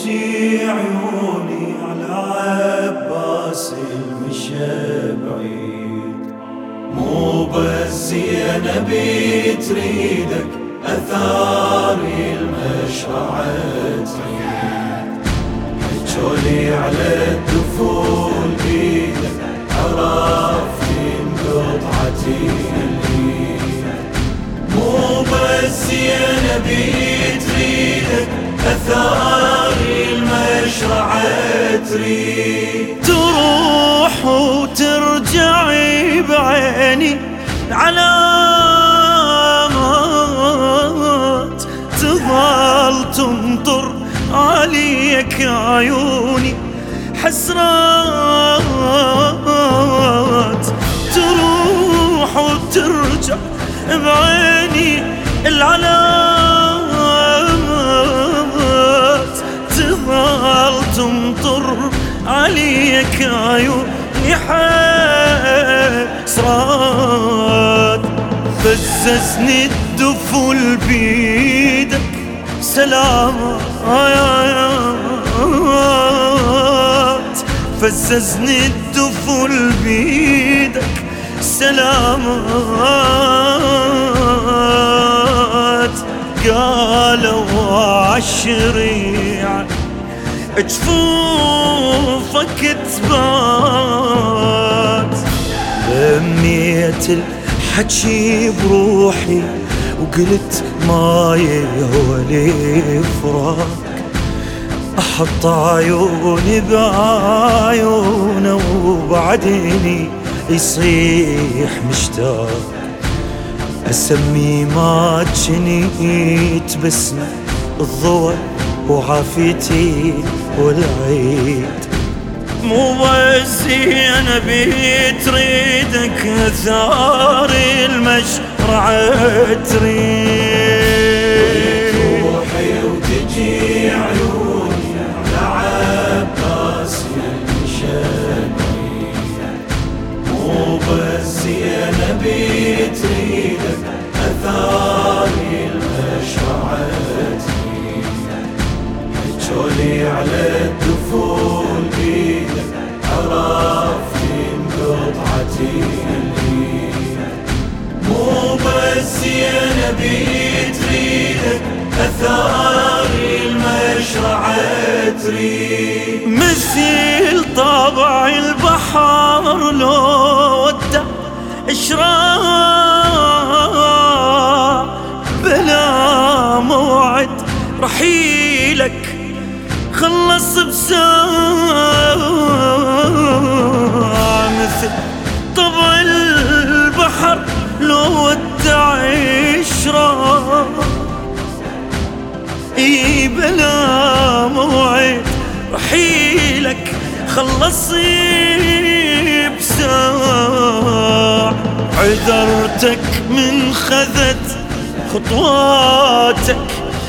وتجي عيوني على عباس المشى بعيد. مو بس زينبي تريدك، أثاري المشرعة تعيد. حجولي على الدفول بيدك، عرفت قطعتي اليد. مو بس زينبي تريدك، أثاري المشرعة تريد. تروح وترجعي بعيني علامات، تظل تنطر عليك عيوني حسرات. تروح وترجع بعيني العلامات، تظل تمطر عليك عيوني حسرات. فززني الدفل بيدك سلامات، فززني الدفل بيدك سلامات. قالوا عالشريعة جفوفك تبات. لميت الحكي بروحي وقلت ما يهولي فراق. أحط عيوني بعيونه وبعديني يصيح مشتاق. أسمي ما جنيت باسمه الضوء وعافيتي والعيد. مو بس زينبي تريدك، أثاري المشرعة تريد. روحي وتجي عيوني على عباس المشى بعيد. مو بس زينبي تريدك، أثاري المشرعة تريد. حجولي على الدفول بيدك، عرفت قطعتي اليد. مو بس زينبي تريدك، أثاري المشرعة تريد. مثل طبع البحر لو ودع إشراق، بلا موعد رحيلك خلص بساعة. مثل طبع البحر لو ودع إشراق، اي بلا موعد رحيلك خلصي بساعة. عذرتك من خذت خطواتك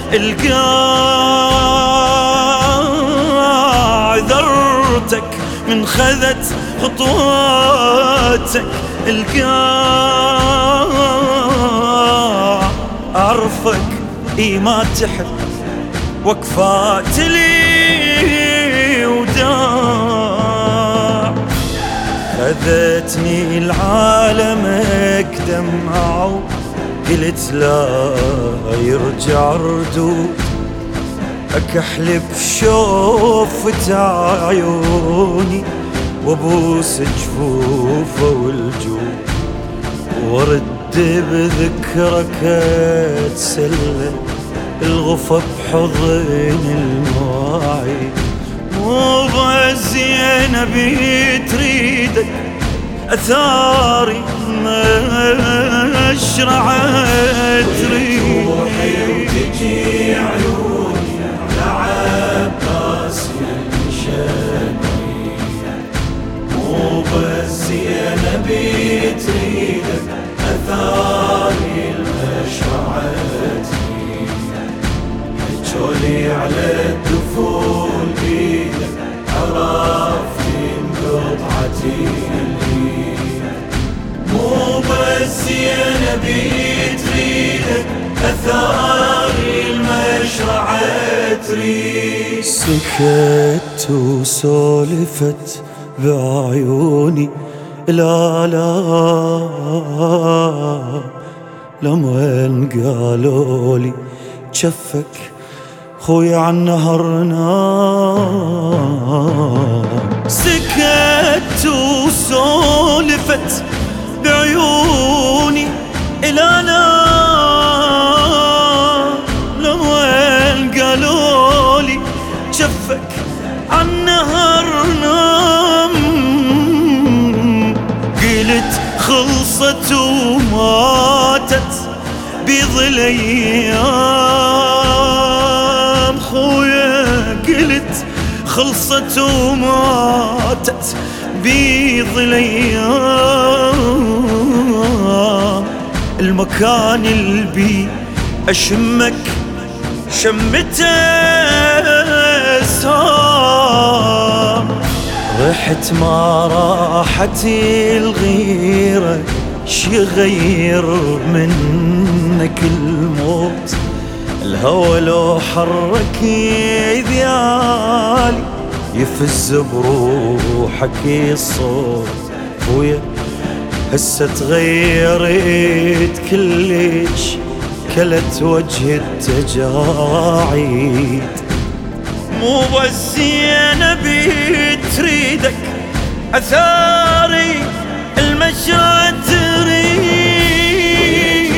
عذرتك من خذت خطواتك أعرفك اي ما تحب وقفات لي وداع. خذتني العالم دمعة قلت لا يرجع ردود. أكحلب شوفة عيوني وابوس جفوفه والجود، ورد بذكرك اتسلى الغفى بحضن المواعيد. مو بس زينبي تريدك، أثاري مشرعة تريد. روحي وتجي عيوني على عباس المشى بعيد. مو بس زينبي تريدك، أثاري المشرعة تريد. حجولي على الدفول بيدك، عرفت قطعتي اليد. مو بس زينبي تريدك، أثاري المشرعة تريد. سكت وسولفت بعيوني لا لما قالولي جفك خوي عالنهر نام. سكت وسولفت بعيوني لا لما قالولي جفك عالنهر نام. قلت خلصت وماتت بيض الايام خويا، قلت خلصت وماتت بيض الايام. المكان البي اشمك شمته سام. رحت ما راحت الغيرة شيغير منك الموت. الهوى لو حرك ذيالي يفز بروحك الصوت. خويا هسه تغيرت كلش كلت وجه التجاعيد. مو بس يا نبي تريدك أثاري المشرع تريد.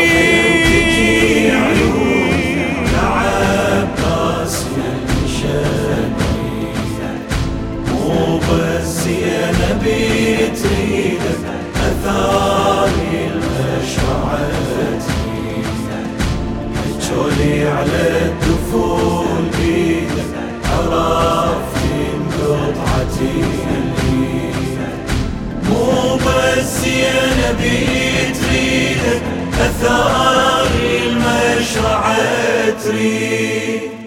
مو بس يا نبي تريدك أثاري المشرع تريد. حجولي على الدفول بيدك عرفت قطعتي اليد. مو بس يا نبي تريدك أثاري المشرع تريد.